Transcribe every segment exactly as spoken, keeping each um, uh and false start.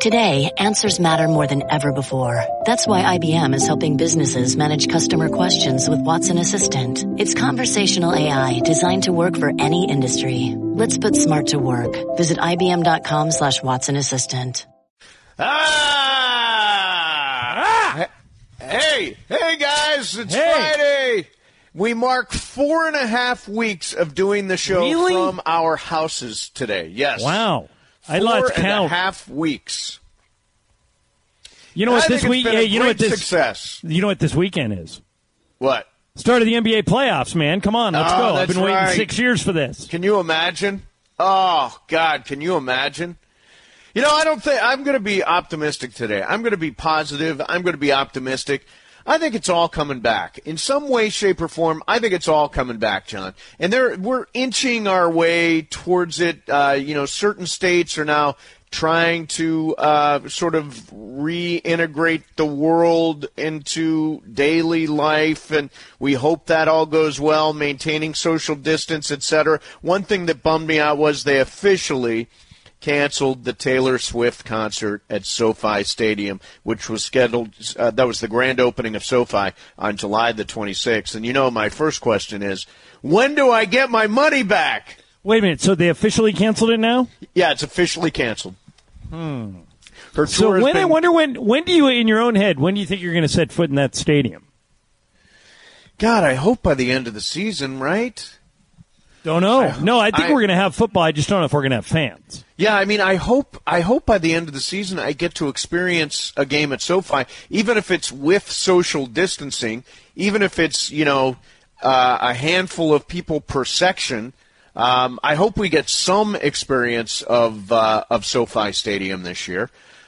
Today, answers matter more than ever before. That's why I B M is helping businesses manage customer questions with Watson Assistant. It's conversational A I designed to work for any industry. Let's put smart to work. Visit ibm.com slash Watson Assistant. Ah! ah! Hey, hey guys, it's hey. Friday. We mark four and a half weeks of doing the show really? from our houses today. Yes. Wow. Four I lost and count. a half weeks. You know what I this think week? it's been a Hey, you know what great this? Success. You know what this weekend is? What? Start of the N B A playoffs, man. Come on, let's oh, go. I've been waiting right. six years for this. Can you imagine? Oh God, can you imagine? You know, I don't think I'm going to be optimistic today. I'm going to be positive. I'm going to be optimistic. I think it's all coming back. In some way, shape, or form, I think it's all coming back, John. And there, we're inching our way towards it. Uh, you know, certain states are now trying to uh, sort of reintegrate the world into daily life, and we hope that all goes well, maintaining social distance, et cetera. One thing that bummed me out was they officially canceled the Taylor Swift concert at SoFi Stadium, which was scheduled, uh, that was the grand opening of SoFi on July the twenty-sixth. And you know, my first question is, when do I get my money back? Wait a minute, so they officially canceled it now? Yeah, it's officially canceled. Hmm. Her so tour has when been, I wonder when when do you, in your own head, when do you think you're going to set foot in that stadium? God, I hope by the end of the season, right? Don't know. I, no, I think I, we're going to have football. I just don't know if we're going to have fans. Yeah, I mean, I hope I hope by the end of the season I get to experience a game at SoFi, even if it's with social distancing, even if it's, you know, uh, a handful of people per section. Um, I hope we get some experience of uh, of SoFi Stadium this year.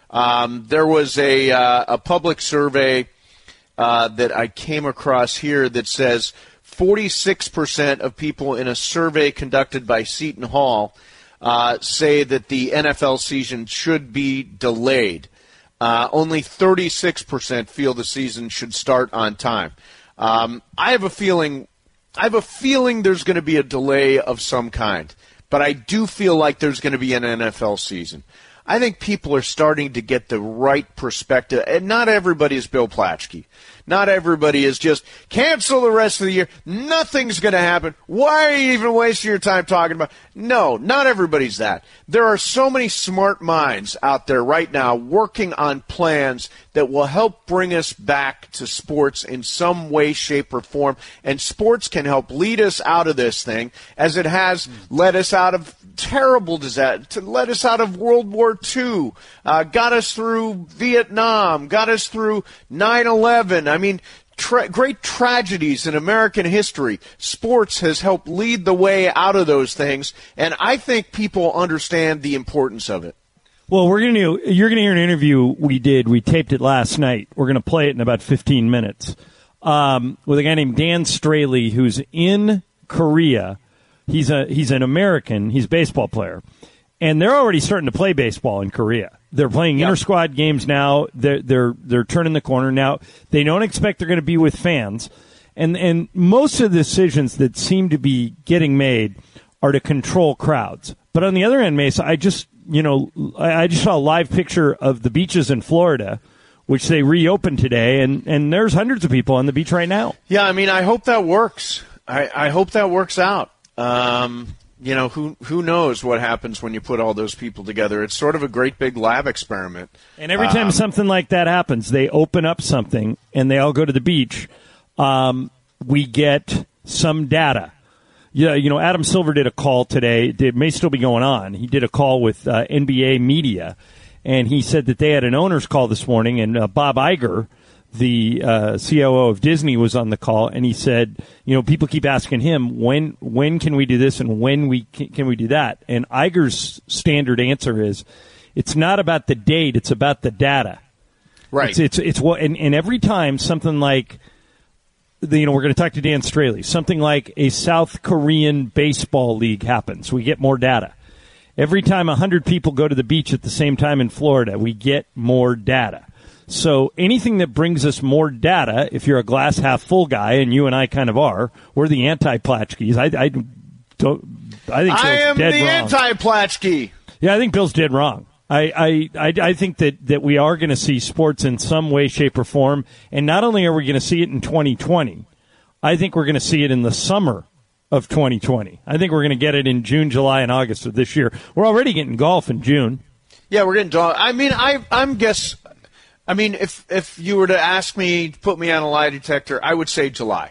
Um, there was a uh, a public survey uh, that I came across here that says forty-six percent of people in a survey conducted by Seton Hall uh, say that the N F L season should be delayed. Uh, only thirty-six percent feel the season should start on time. Um, I have a feeling, I have a feeling there's going to be a delay of some kind, but I do feel like there's going to be an N F L season. I think people are starting to get the right perspective, and not everybody is Bill Plaschke. Not everybody is just cancel the rest of the year. Nothing's going to happen. Why are you even wasting your time talking about? No, not everybody's that. There are so many smart minds out there right now working on plans that will help bring us back to sports in some way, shape, or form. And sports can help lead us out of this thing, as it has led us out of terrible disaster, to let us out of World War Two, uh, got us through Vietnam, got us through nine eleven. I mean, tra- great tragedies in American history. Sports has helped lead the way out of those things, and I think people understand the importance of it. Well, we're going to you're going to hear an interview we did. We taped it last night. We're going to play it in about fifteen minutes um, with a guy named Dan Straley, who's in Korea. He's a he's an American. He's a baseball player, and they're already starting to play baseball in Korea. They're playing yep. inter-squad games now. They're they're they're turning the corner now. They don't expect they're going to be with fans, and and most of the decisions that seem to be getting made are to control crowds. But on the other end, Mesa, I just you know I, I just saw a live picture of the beaches in Florida, which they reopened today, and and there's hundreds of people on the beach right now. Yeah, I mean, I hope that works. I, I hope that works out. Um, you know, who who knows what happens when you put all those people together. It's sort of a great big lab experiment. And every time um, something like that happens, they open up something and they all go to the beach. Um, we get some data. Yeah, you know, Adam Silver did a call today. It may still be going on. He did a call with uh, N B A media, and he said that they had an owner's call this morning, and uh, Bob Iger, the uh, C O O of Disney, was on the call, and he said, you know, people keep asking him, when when can we do this and when we can, can we do that? And Iger's standard answer is, it's not about the date, it's about the data. Right. It's it's, it's what, and, and every time something like, the, you know, we're going to talk to Dan Straley, something like a South Korean baseball league happens, we get more data. Every time one hundred people go to the beach at the same time in Florida, we get more data. So anything that brings us more data, if you're a glass half full guy, and you and I kind of are, we're the anti-Platschkes. I, I don't. I think Bill's I am dead the wrong. anti-Platschke. Yeah, I think Bill's dead wrong. I, I, I, I think that, that we are going to see sports in some way, shape, or form. And not only are we going to see it in twenty twenty, I think we're going to see it in the summer of twenty twenty. I think we're going to get it in June, July, and August of this year. We're already getting golf in June. Yeah, we're getting golf. I mean, I, I'm guess. I mean, if if you were to ask me, put me on a lie detector, I would say July.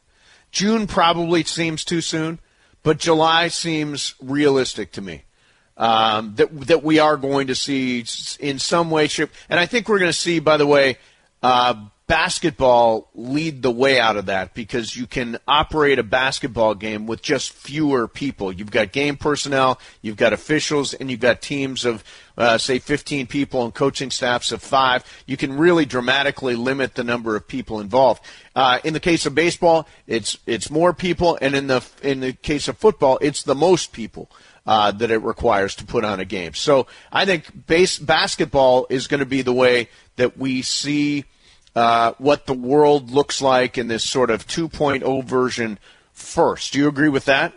June probably seems too soon, but July seems realistic to me. Um, that that we are going to see in some way, shape, and I think we're going to see, by the way, uh, basketball lead the way out of that, because you can operate a basketball game with just fewer people. You've got game personnel, you've got officials, and you've got teams of, uh, say, fifteen people and coaching staffs of five. You can really dramatically limit the number of people involved. Uh, in the case of baseball, it's it's more people, and in the in the case of football, it's the most people uh, that it requires to put on a game. So I think base basketball is going to be the way that we see Uh, what the world looks like in this sort of two point oh version first. Do you agree with that?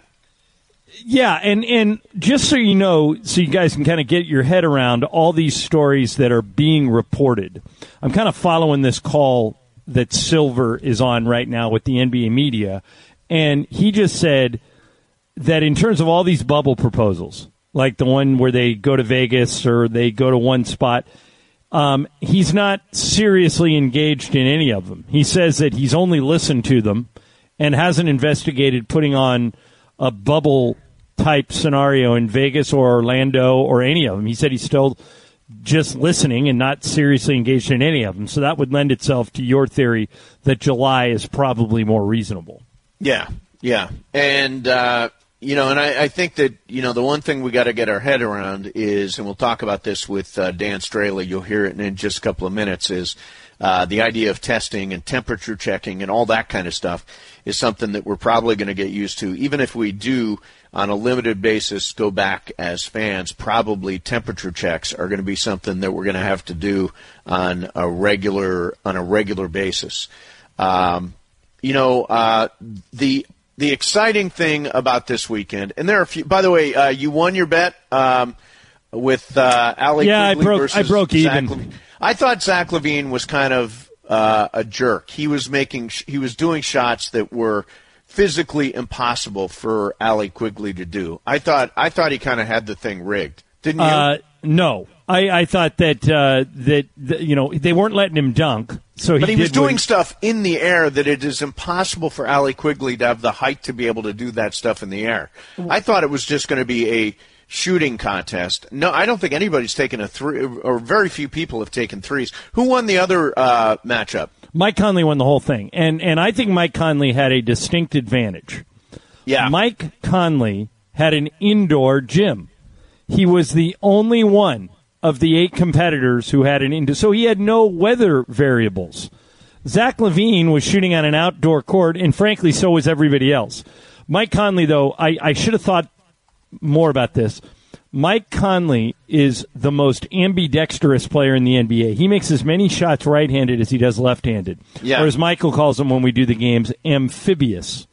Yeah, and, and just so you know, so you guys can kind of get your head around all these stories that are being reported, I'm kind of following this call that Silver is on right now with the N B A media, and he just said that in terms of all these bubble proposals, like the one where they go to Vegas or they go to one spot, Um, he's not seriously engaged in any of them. He says that he's only listened to them and hasn't investigated putting on a bubble-type scenario in Vegas or Orlando or any of them. He said he's still just listening and not seriously engaged in any of them. So that would lend itself to your theory that July is probably more reasonable. Yeah, yeah. And, uh, you know, and I, I think that, you know, the one thing we got to get our head around is, and we'll talk about this with uh, Dan Straley, you'll hear it in just a couple of minutes, is uh, the idea of testing and temperature checking and all that kind of stuff is something that we're probably going to get used to. Even if we do, on a limited basis, go back as fans, probably temperature checks are going to be something that we're going to have to do on a regular on a regular basis. Um, you know, uh, the The exciting thing about this weekend, and there are a few. By the way, uh, you won your bet um, with uh, Allie yeah, Quigley I broke. versus I broke Zach even. Levine. I thought Zach Levine was kind of uh, a jerk. He was making, he was doing shots that were physically impossible for Allie Quigley to do. I thought, I thought he kind of had the thing rigged, didn't you? Uh, no, I, I thought that uh, that, that you know they weren't letting him dunk. So he but he did was doing when, stuff in the air that it is impossible for Allie Quigley to have the height to be able to do that stuff in the air. I thought it was just going to be a shooting contest. No, I don't think anybody's taken a three, or very few people have taken threes. Who won the other uh, matchup? Mike Conley won the whole thing, and and I think Mike Conley had a distinct advantage. Yeah, Mike Conley had an indoor gym. He was the only one of the eight competitors who had an indoor, so he had no weather variables. Zach Levine was shooting on an outdoor court, and frankly, so was everybody else. Mike Conley, though, I, I should have thought more about this. Mike Conley is the most ambidextrous player in the N B A. He makes as many shots right-handed as he does left-handed. Yeah. Or as Michael calls them when we do the games, amphibious.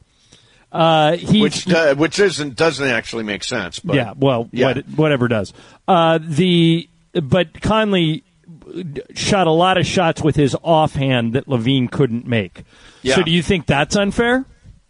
Uh, he, which uh, which isn't doesn't actually make sense. But, yeah, well, yeah. What, whatever does. Uh, the but Conley shot a lot of shots with his offhand that Levine couldn't make. Yeah. So do you think that's unfair?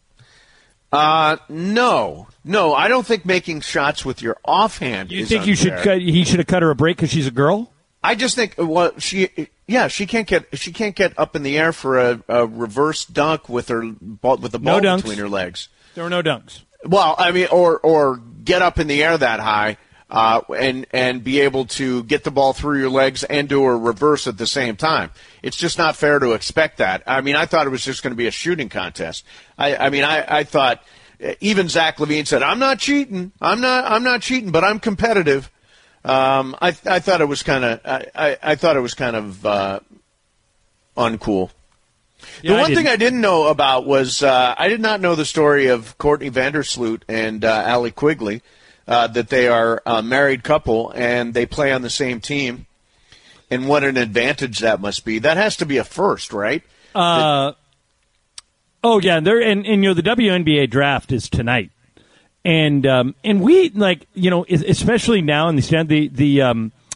Uh, no, no, I don't think making shots with your offhand. You is think unfair. you should cut, he should have cut her a break because she's a girl? I just think well she yeah she can't get she can't get up in the air for a, a reverse dunk with her ball, with the ball No dunks. between her legs. There were no dunks. Well, I mean, or or get up in the air that high uh, and and be able to get the ball through your legs and do a reverse at the same time. It's just not fair to expect that. I mean, I thought it was just going to be a shooting contest. I, I mean, I, I thought even Zach Levine said, "I'm not cheating. I'm not. I'm not cheating, but I'm competitive." Um, I I thought it was kind of I, I, I thought it was kind of uh, uncool. Yeah, the one I thing I didn't know about was uh, I did not know the story of Courtney Vandersloot and uh, Allie Quigley, uh, that they are a married couple and they play on the same team, and what an advantage that must be. That has to be a first, right? Uh, oh, yeah. There and, and, you know, the W N B A draft is tonight. And um, and we, like, you know, especially now in the stand, the, the, um,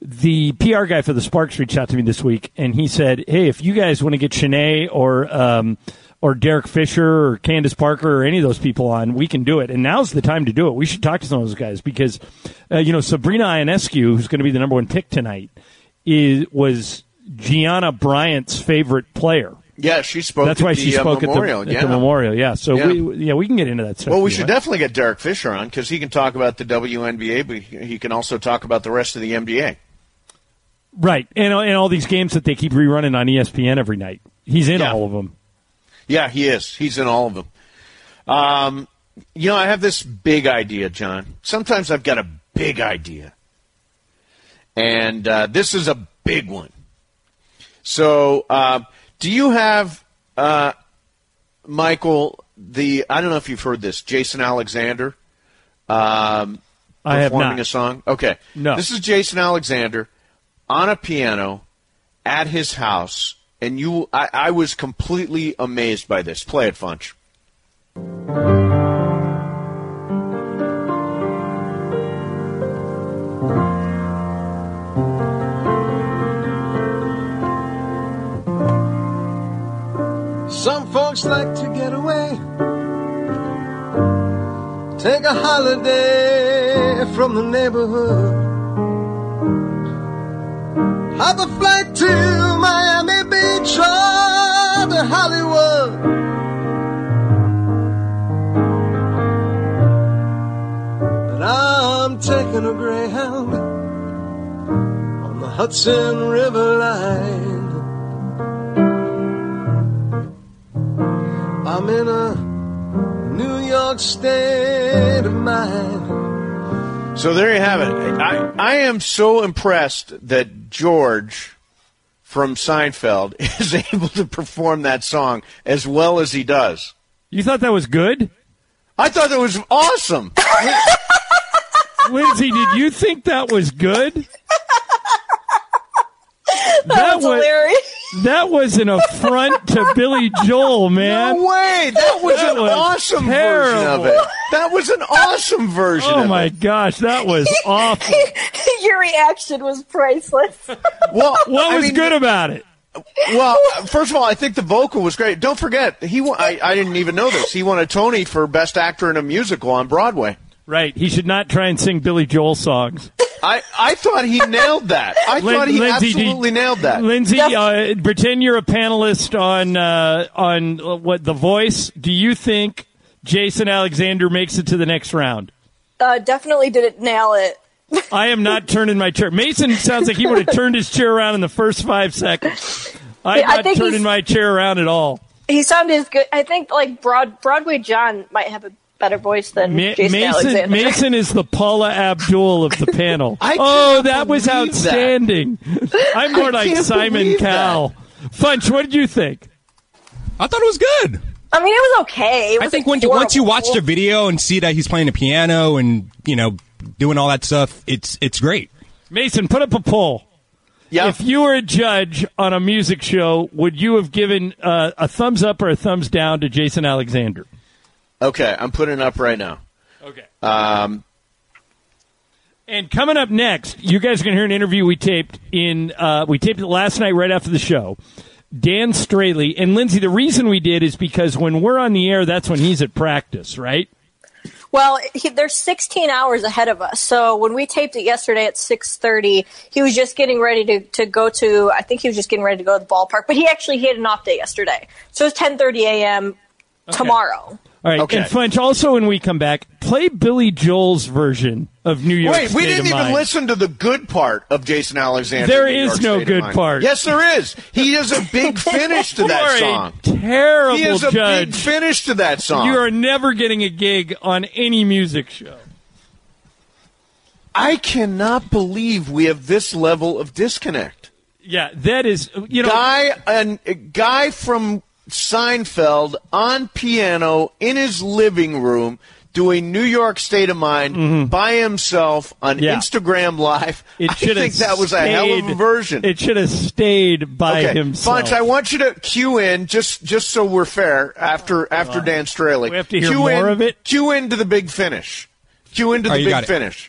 the P R guy for the Sparks reached out to me this week, and he said, hey, if you guys want to get Shanae or um, or Derek Fisher or Candace Parker or any of those people on, we can do it. And now's the time to do it. We should talk to some of those guys because, uh, you know, Sabrina Ionescu, who's going to be the number one pick tonight, is was Gianna Bryant's favorite player. Yeah, she spoke. That's why at she the, spoke uh, memorial. at, the, yeah. at the memorial. Yeah, so yeah. we yeah we can get into that stuff. Well, we too, should right? definitely get Derek Fisher on because he can talk about the W N B A, but he can also talk about the rest of the N B A. Right, and and all these games that they keep rerunning on E S P N every night. He's in yeah. all of them. Yeah, he is. He's in all of them. Um, you know, I have this big idea, John. Sometimes I've got a big idea, and uh, this is a big one. So, uh, do you have, uh, Michael, the, I don't know if you've heard this, Jason Alexander um, I have performing not. a song? Okay. No. This is Jason Alexander on a piano at his house, and you, I, I was completely amazed by this. Play it, Funch. Some folks like to get away, take a holiday from the neighborhood, hop a flight to Miami Beach or to Hollywood. But I'm taking a Greyhound on the Hudson River line. I'm in a New York state of mind. So there you have it. I, I am so impressed that George from Seinfeld is able to perform that song as well as he does. You thought that was good? I thought that was awesome. Lindsay, did you think that was good? That, that was hilarious. That was an affront to Billy Joel, man. No way. That was that an was awesome terrible. version of it. That was an awesome version oh, of it. Oh, my gosh. That was awful. Your reaction was priceless. Well, what I was mean, good about it? Well, first of all, I think the vocal was great. Don't forget, he won, I, I didn't even know this. He won a Tony for Best Actor in a Musical on Broadway. Right. He should not try and sing Billy Joel songs. I, I thought he nailed that. I Lin- thought he Lindsay, absolutely you, nailed that. Lindsay, uh, pretend you're a panelist on uh, on uh, what The Voice. Do you think Jason Alexander makes it to the next round? Uh, definitely didn't nail it. I am not turning my chair. Mason sounds like he would have turned his chair around in the first five seconds. I'm I not think turning my chair around at all. He sounded good. I think like Broad Broadway John might have a better voice than Ma- Jason Mason, Alexander. Mason is the Paula Abdul of the panel. Oh, that was outstanding. That. I'm more like Simon Cowell. Funch, what did you think? I thought it was good. I mean, it was okay. It I think when you, once you watch the video and see that he's playing the piano and, you know, doing all that stuff, it's it's great. Mason, put up a poll. Yep. If you were a judge on a music show, would you have given uh, a thumbs up or a thumbs down to Jason Alexander? Okay, I'm putting it up right now. Okay. Um, and coming up next, you guys are going to hear an interview we taped in. Uh, we taped it last night right after the show. Dan Straley and Lindsay. The reason we did is because when we're on the air, that's when he's at practice, right? Well, he, there's sixteen hours ahead of us. So when we taped it yesterday at six thirty, he was just getting ready to, to go to. I think he was just getting ready to go to the ballpark. But he actually had an off day yesterday, so it's ten thirty a.m. Okay. tomorrow. All right, okay. And Funch, also when we come back, play Billy Joel's version of New York Wait, State we didn't of even Mind. listen to the good part of Jason Alexander. There New is York no State good of part. Yes, there is. He has a big finish to that you are song. A terrible he has a judge. big finish to that song. You are never getting a gig on any music show. I cannot believe we have this level of disconnect. Yeah, that is, you know. Guy, an, a guy from Seinfeld on piano in his living room doing New York State of Mind mm-hmm. by himself on yeah. Instagram Live. It I think that was stayed, a hell of a version. It should have stayed by okay. himself. Funch, I want you to cue in, just just so we're fair, after after Dan Straley. We have to hear cue more in, of it? Cue into the big finish. Cue into Oh, the you big got it. finish.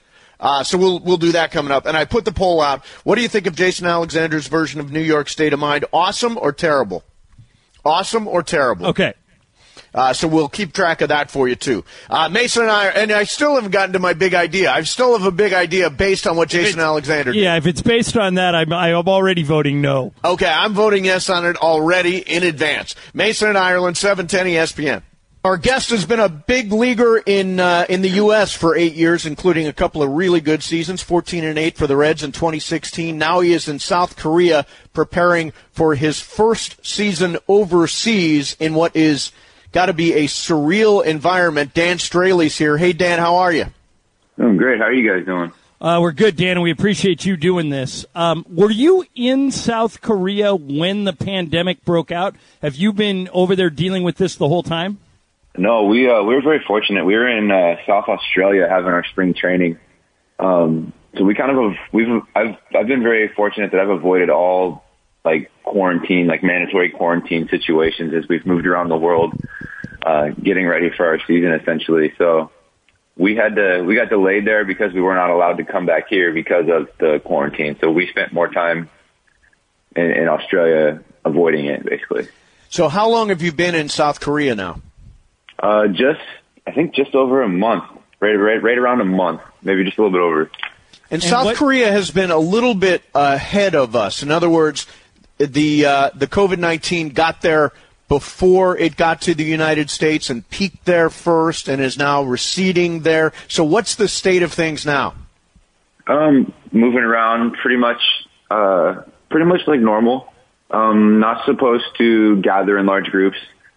Uh, so we'll we'll do that coming up. And I put the poll out. What do you think of Jason Alexander's version of New York State of Mind? Awesome or terrible? Awesome or terrible? Okay. Uh, so we'll keep track of that for you, too. Uh, Mason and I, and I still haven't gotten to my big idea. I still have a big idea based on what Jason Alexander did. Yeah, if it's based on that, I'm, I'm already voting no. Okay, I'm voting yes on it already in advance. Mason and Ireland, seven ten E S P N. Our guest has been a big leaguer in uh, in the U S for eight years, including a couple of really good seasons, fourteen and eight for the Reds in twenty sixteen. Now he is in South Korea preparing for his first season overseas in what is got to be a surreal environment. Dan Straley's here. Hey, Dan, how are you? I'm great. How are you guys doing? Uh, we're good, Dan, and we appreciate you doing this. Um, were you in South Korea when the pandemic broke out? Have you been over there dealing with this the whole time? No, we uh, we were very fortunate. We were in uh, South Australia having our spring training. Um, so we kind of we've I've I've been very fortunate that I've avoided all like quarantine, like mandatory quarantine situations as we've moved around the world, uh, getting ready for our season essentially. So we had to, we got delayed there because we were not allowed to come back here because of the quarantine. So we spent more time in, in Australia avoiding it basically. So how long have you been in South Korea now? Uh, just, I think just over a month, right, right, right around a month, maybe just a little bit over. And, and South what- Korea has been a little bit ahead of us. In other words, the uh, the COVID nineteen got there before it got to the United States and peaked there first and is now receding there. So what's the state of things now? Um, moving around pretty much, uh, pretty much like normal. Um, not supposed to gather in large groups.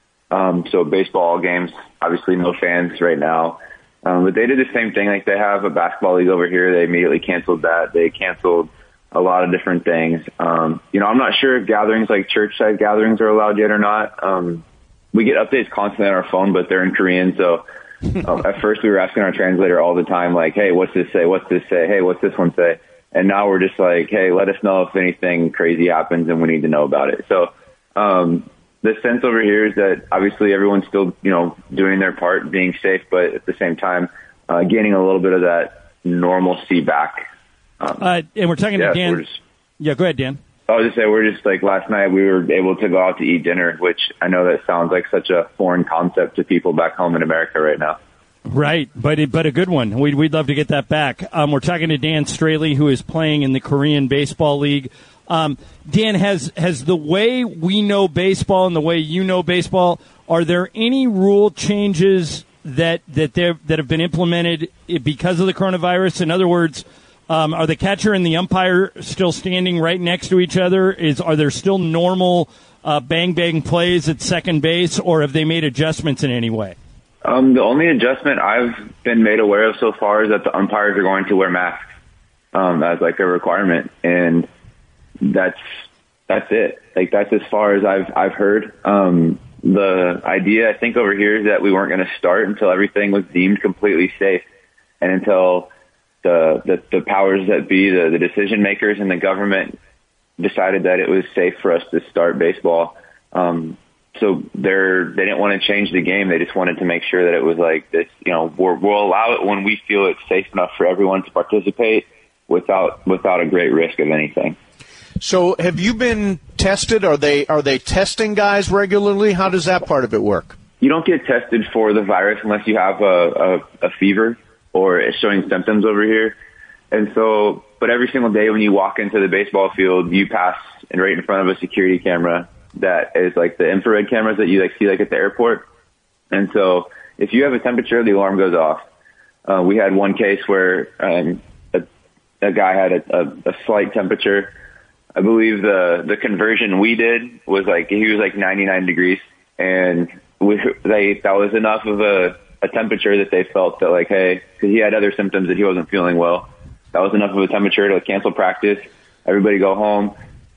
Um, so baseball games, obviously no fans right now. Um, but they did the same thing. Like they have a basketball league over here. They immediately canceled that. They canceled a lot of different things. Um, you know, I'm not sure if gatherings like church-side gatherings are allowed yet or not. Um, we get updates constantly on our phone, but they're in Korean. So um, at first we were asking our translator all the time, like, hey, what's this say? What's this say? Hey, what's this one say? And now we're just like, hey, let us know if anything crazy happens and we need to know about it. So um, the sense over here is that obviously everyone's still, you know, doing their part, being safe, but at the same time, uh, gaining a little bit of that normalcy back. Um, uh, and we're talking yeah, to Dan. Just, yeah, go ahead, Dan. I was just saying, we're just like last night we were able to go out to eat dinner, which I know that sounds like such a foreign concept to people back home in America right now. Right, but it, but a good one. We'd, we'd love to get that back. Um, we're talking to Dan Straley, who is playing in the Korean Baseball League. Um, Dan, has has the way we know baseball and the way you know baseball, are there any rule changes that that there that have been implemented because of the coronavirus? In other words, um, are the catcher and the umpire still standing right next to each other? Is are there still normal uh, bang bang plays at second base, or have they made adjustments in any way? Um, the only adjustment I've been made aware of so far is that the umpires are going to wear masks um, as like a requirement, and that's that's it. Like that's as far as I've I've heard. Um, the idea I think over here is that we weren't going to start until everything was deemed completely safe, and until the the, the powers that be, the, the decision makers in the government, decided that it was safe for us to start baseball. Um, So they're, they didn't want to change the game. They just wanted to make sure that it was like this, you know, we're, we'll allow it when we feel it's safe enough for everyone to participate without, without a great risk of anything. So have you been tested? Are they, are they testing guys regularly? How does that part of it work? You don't get tested for the virus unless you have a, a, a fever or it's showing symptoms over here. And so, but every single day when you walk into the baseball field, you pass and right in front of a security camera that is like the infrared cameras that you like see like at the airport. And so if you have a temperature, the alarm goes off. Uh, we had one case where um, a, a guy had a, a, a slight temperature. I believe the, the conversion we did was like, he was like ninety-nine degrees, and we, they, that was enough of a, a temperature that they felt that like, hey, cause he had other symptoms that he wasn't feeling well. That was enough of a temperature to cancel practice. Everybody go home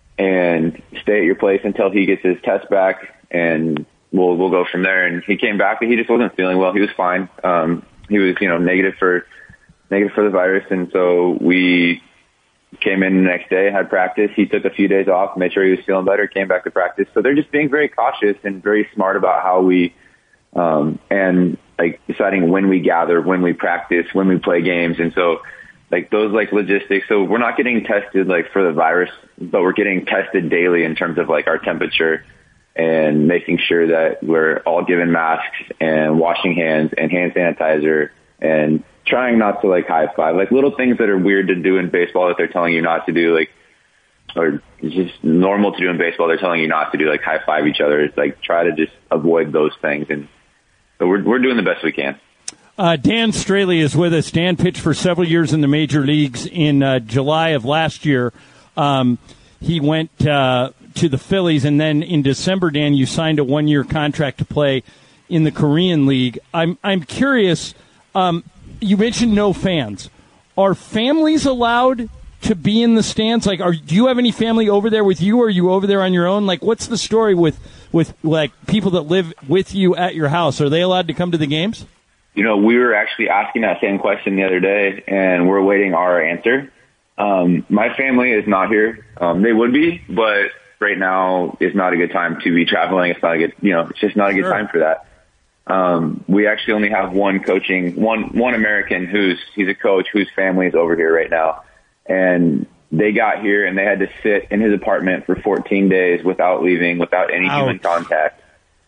and stay at your place until he gets his test back, and we'll we'll go from there. And he came back, but he just wasn't feeling well. He was fine. Um, he was, you know, negative for negative for the virus, and so we came in the next day, had practice. He took a few days off, made sure he was feeling better, came back to practice. So they're just being very cautious and very smart about how we um, and like deciding when we gather, when we practice, when we play games, and so like those like logistics. So we're not getting tested like for the virus, but we're getting tested daily in terms of like our temperature and making sure that we're all given masks and washing hands and hand sanitizer and trying not to like high five, like little things that are weird to do in baseball that they're telling you not to do, like, or it's just normal to do in baseball. They're telling you not to do, like high five each other. It's like, try to just avoid those things. And so we're, we're doing the best we can. Uh, Dan Straley is with us. Dan pitched for several years in the major leagues. In uh, July of last year, um, he went uh, to the Phillies, and then in December, Dan, you signed a one-year contract to play in the Korean League. I'm I'm curious. Um, you mentioned no fans. Are families allowed to be in the stands? Like, are do you have any family over there with you, or are you over there on your own? Like, what's the story with with like people that live with you at your house? Are they allowed to come to the games? You know, we were actually asking that same question the other day, and we're awaiting our answer. Um, my family is not here. Um, they would be, but right now is not a good time to be traveling. It's not a good, you know, it's just not a good Sure. time for that. Um, we actually only have one coaching, one, one American who's, he's a coach whose family is over here right now. And they got here and they had to sit in his apartment for fourteen days without leaving, without any Ouch. human contact,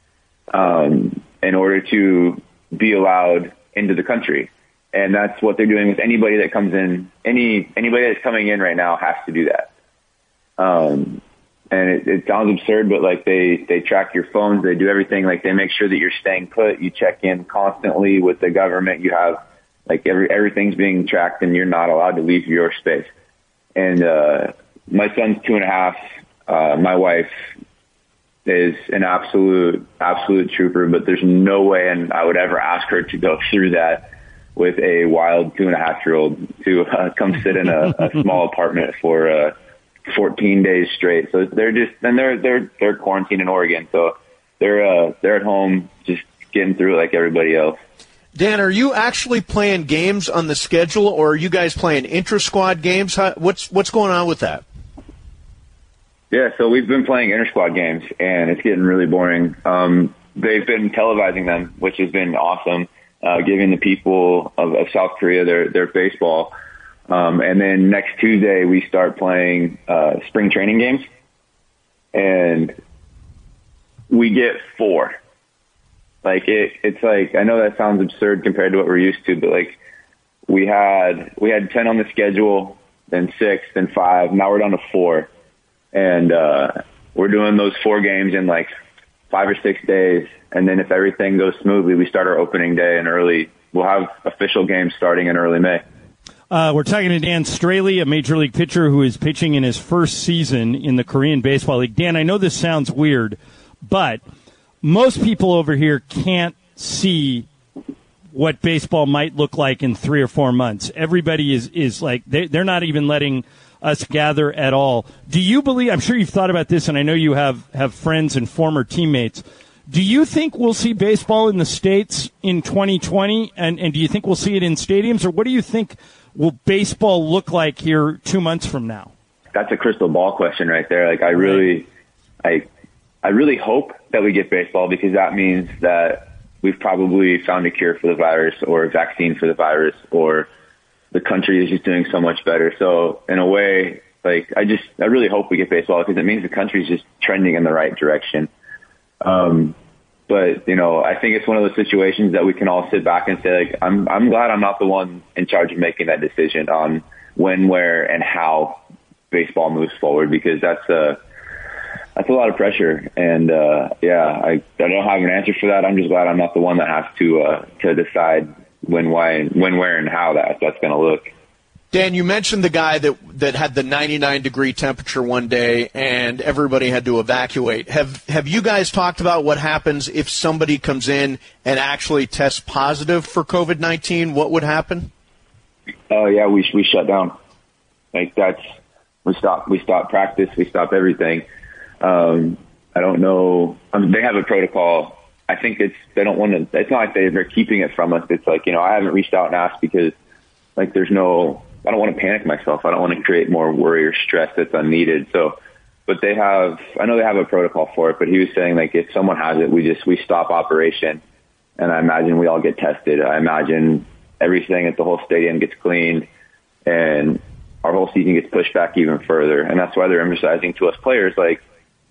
um, in order to be allowed into the country. And that's what they're doing with anybody that comes in. Any, anybody that's coming in right now has to do that. Um, and it, it sounds absurd, but like they, they track your phones. They do everything. Like they make sure that you're staying put. You check in constantly with the government. You have like every, everything's being tracked and you're not allowed to leave your space. And, uh, my son's two and a half. Uh, my wife is an absolute, absolute trooper, but there's no way, and I would ever ask her to go through that with a wild two and a half year old to uh, come sit in a, a small apartment for uh, fourteen days straight. So they're just, and they're they're they're quarantined in Oregon, so they're uh, they're at home just getting through it like everybody else. Dan, are you actually playing games on the schedule, or are you guys playing intra-squad games? How, what's what's going on with that? Yeah, so we've been playing inter-squad games, and it's getting really boring. Um, they've been televising them, which has been awesome, uh, giving the people of, of South Korea their, their baseball. Um, and then next Tuesday, we start playing uh, spring training games, and we get four. Like, it, it's like, I know that sounds absurd compared to what we're used to, but, like, we had we had ten on the schedule, then six, then five. Now we're down to four. And uh, we're doing those four games in like five or six days. And then if everything goes smoothly, we start our opening day in early. We'll have official games starting in early May. Uh, we're talking to Dan Straley, a major league pitcher who is pitching in his first season in the Korean Baseball League. Dan, I know this sounds weird, but most people over here can't see what baseball might look like in three or four months. Everybody is, is like, they, they're not even letting us gather at all. Do you believe, I'm sure you've thought about this, and I know you have, have friends and former teammates. Do you think we'll see baseball in the States in twenty twenty? And, and do you think we'll see it in stadiums? Or what do you think will baseball look like here two months from now? That's a crystal ball question right there. Like, I really, I, I really hope that we get baseball, because that means that we've probably found a cure for the virus or a vaccine for the virus, or the country is just doing so much better. So in a way, like, I just, I really hope we get baseball, because it means the country is just trending in the right direction. Um, but, you know, I think it's one of those situations that we can all sit back and say, like, I'm, I'm glad I'm not the one in charge of making that decision on when, where, and how baseball moves forward, because that's a, that's a lot of pressure. And, uh, yeah, I, I don't have an answer for that. I'm just glad I'm not the one that has to, uh, to decide when, why, when, where, and how that that's going to look. Dan, you mentioned the guy that that had the ninety-nine degree temperature one day and everybody had to evacuate. Have have you guys talked about what happens if somebody comes in and actually tests positive for COVID nineteen? What would happen? Oh, uh, yeah, we we shut down. Like, that's, we stop we stop practice, we stop everything. Um, I don't know. I mean, they have a protocol. I think it's, they don't want to, it's not like they, they're keeping it from us. It's like, you know, I haven't reached out and asked because, like, there's no, I don't want to panic myself. I don't want to create more worry or stress that's unneeded. So, but they have, I know they have a protocol for it, but he was saying, like, if someone has it, we just, we stop operation. And I imagine we all get tested. I imagine everything at the whole stadium gets cleaned. and our whole season gets pushed back even further. And that's why they're emphasizing to us players, like,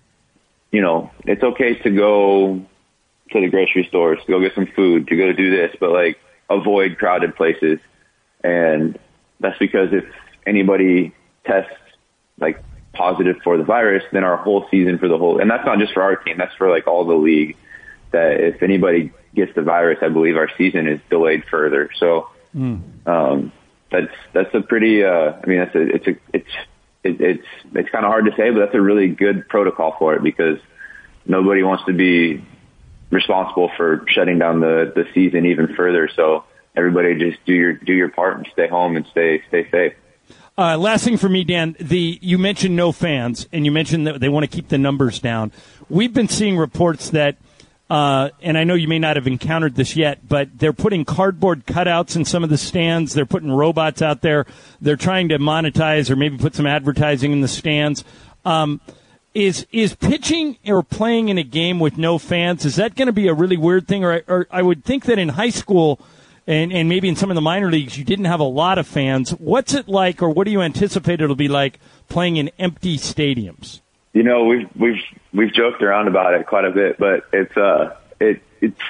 you know, it's okay to go to the grocery stores, to go get some food, to go do this, but like avoid crowded places. And that's because if anybody tests like positive for the virus, then our whole season for the whole, and that's not just for our team, that's for like all the league, that if anybody gets the virus, I believe our season is delayed further. So, mm. um, that's, that's a pretty, uh, I mean, that's a, it's a, it's, it, it's, it's kind of hard to say, but that's a really good protocol for it, because nobody wants to be responsible for shutting down the, the season even further. So everybody just do your, do your part and stay home and stay, stay safe. Uh, last thing for me, Dan, the, you mentioned no fans, and you mentioned that they want to keep the numbers down. We've been seeing reports that, uh, and I know you may not have encountered this yet, but they're putting cardboard cutouts in some of the stands. They're putting robots out there. They're trying to monetize or maybe put some advertising in the stands. Um, Is is pitching or playing in a game with no fans, is that going to be a really weird thing? Or, or I would think that in high school and, and maybe in some of the minor leagues, you didn't have a lot of fans. What's it like, or what do you anticipate it'll be like playing in empty stadiums? You know, we've we've we've joked around about it quite a bit, but it's uh it it's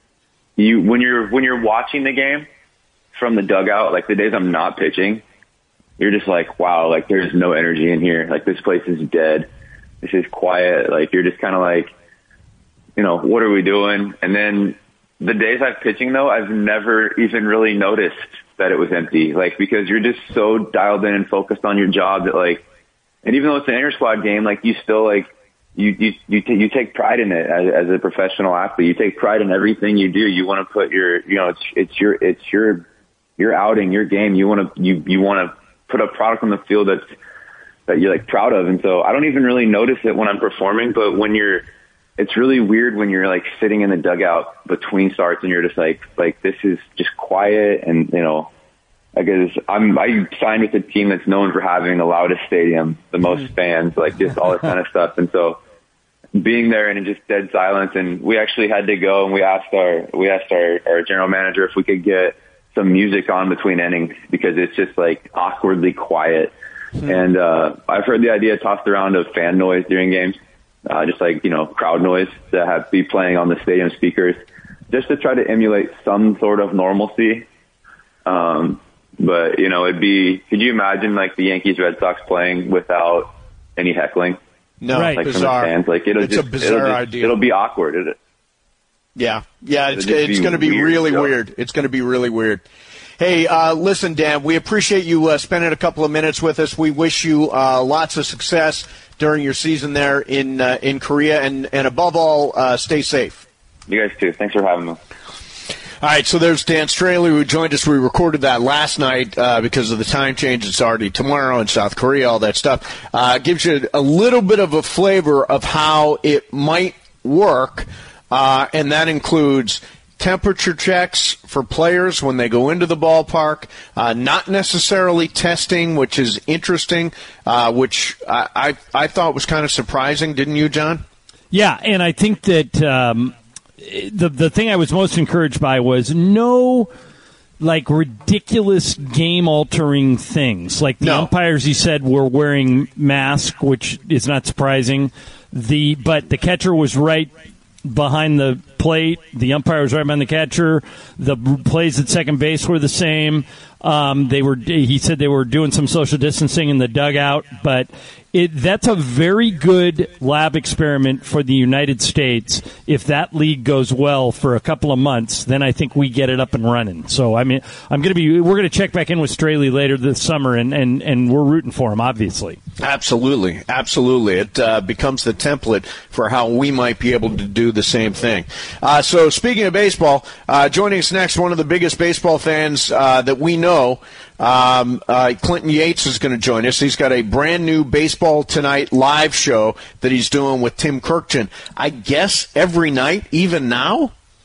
you when you're when you're watching the game from the dugout, like the days I'm not pitching, you're just like, wow, like there's no energy in here. Like this place is dead. This is quiet. Like, you're just kind of like, you know, what are we doing? And then the days I'm pitching, though, I've never even really noticed that it was empty. Like, because you're just so dialed in and focused on your job that, like, and even though it's an inter-squad game, like, you still, like, you you you, t- you take pride in it as, as a professional athlete. You take pride in everything you do. You want to put your, you know, it's it's your it's your your outing, your game. You want to you you want to put a product on the field that's that you're like proud of. And so I don't even really notice it when I'm performing, but when you're, it's really weird when you're like sitting in the dugout between starts and you're just like, like this is just quiet. And, you know, I guess I'm, I signed with a team that's known for having the loudest stadium, the most fans, like just all this kind of stuff. And so being there and just dead silence. And we actually had to go and we asked our, we asked our, our general manager if we could get some music on between innings, because it's just like awkwardly quiet. And uh, I've heard the idea tossed around of fan noise during games, uh, just like, you know, crowd noise to have be playing on the stadium speakers, just to try to emulate some sort of normalcy. Um, but, you know, it'd be, could you imagine like the Yankees Red Sox playing without any heckling? No, right. Like bizarre. From the fans? Like, it'll it's just, a bizarre it'll just, idea. It'll be awkward. It'll, yeah. Yeah. It's, it'll it's going to be weird, really so. weird. It's going to be really weird. Hey, uh, listen, Dan, we appreciate you uh, spending a couple of minutes with us. We wish you uh, lots of success during your season there in uh, in Korea, and, and above all, uh, stay safe. You guys too. Thanks for having me. All right, so there's Dan Straley, who joined us. We recorded that last night uh, because of the time change. It's already tomorrow in South Korea, all that stuff. Uh, gives you a little bit of a flavor of how it might work, uh, and that includes temperature checks for players when they go into the ballpark, uh, not necessarily testing, which is interesting, uh, which I, I, I thought was kind of surprising, didn't you, John? Yeah, and I think that um, the the thing I was most encouraged by was no like ridiculous game-altering things. Like the no. umpires, he said, were wearing masks, which is not surprising. The but the catcher was right behind the plate. The umpire was right behind the catcher. The plays at second base were the same. Um, they were. He said they were doing some social distancing in the dugout, but it, that's a very good lab experiment for the United States. If that league goes well for a couple of months, then I think we get it up and running. So I mean, I'm going to be. We're going to check back in with Straley later this summer, and, and, and we're rooting for him, obviously. Absolutely, absolutely. It uh, becomes the template for how we might be able to do the same thing. Uh, so speaking of baseball, uh, joining us next, one of the biggest baseball fans uh, that we know. Um, uh, Clinton Yates is going to join us. He's got a brand new Baseball Tonight live show that he's doing with Tim Kurkjian. I guess every night, even now?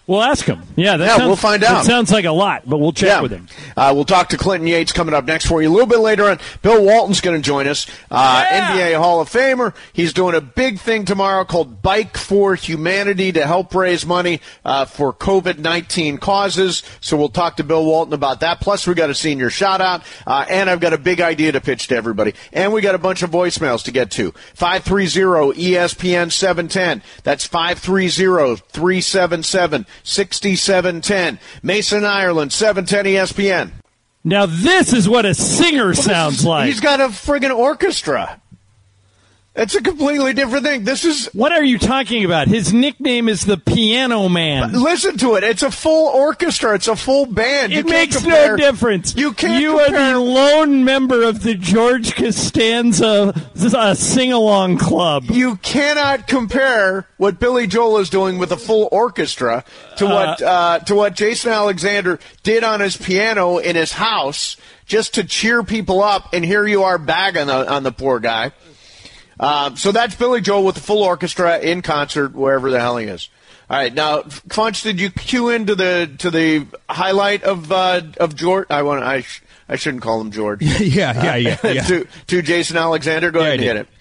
We'll ask him. Yeah, that Yeah, sounds, we'll find out. That sounds like a lot, but we'll check Yeah. with him. Uh, we'll talk to Clinton Yates coming up next for you. A little bit later on, Bill Walton's going to join us, uh, Yeah. N B A Hall of Famer. He's doing a big thing tomorrow called Bike for Humanity to help raise money uh, for covid nineteen causes. So we'll talk to Bill Walton about that. Plus, we got a senior shout-out, uh, and I've got a big idea to pitch to everybody. And we got a bunch of voicemails to get to. five three zero E S P N seven ten. That's five three zero, three seven seven, six seven one zero. Mason, Ireland, seven ten E S P N. Now, this is what a singer sounds like. He's got a friggin' orchestra. It's a completely different thing. This is... What are you talking about? His nickname is the Piano Man. Listen to it. It's a full orchestra. It's a full band. You It can't makes compare- no difference. You can't You compare- are the lone member of the George Costanza uh, sing-along club. You cannot compare what Billy Joel is doing with a full orchestra to what uh, uh, to what Jason Alexander did on his piano in his house just to cheer people up, and here you are bagging on, on the poor guy. Uh, so that's Billy Joel with the full orchestra in concert wherever the hell he is. All right, now, Funch, did you cue into the to the highlight of uh, of George? I want I sh- I shouldn't call him George. yeah, yeah, yeah. Uh, yeah. to to Jason Alexander. Go Yeah, ahead and I hit did.